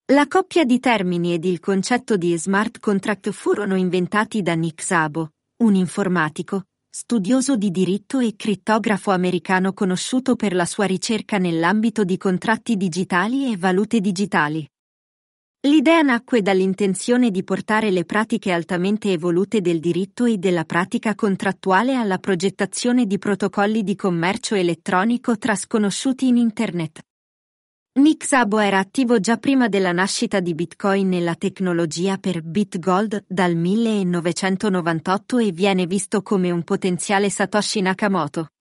La coppia di termini ed il concetto di smart contract furono inventati da Nick Szabo, un informatico, studioso di diritto e crittografo americano conosciuto per la sua ricerca nell'ambito di contratti digitali e valute digitali. L'idea nacque dall'intenzione di portare le pratiche altamente evolute del diritto e della pratica contrattuale alla progettazione di protocolli di commercio elettronico tra sconosciuti in Internet. Nick Szabo era attivo già prima della nascita di Bitcoin nella tecnologia per BitGold dal 1998 e viene visto come un potenziale Satoshi Nakamoto.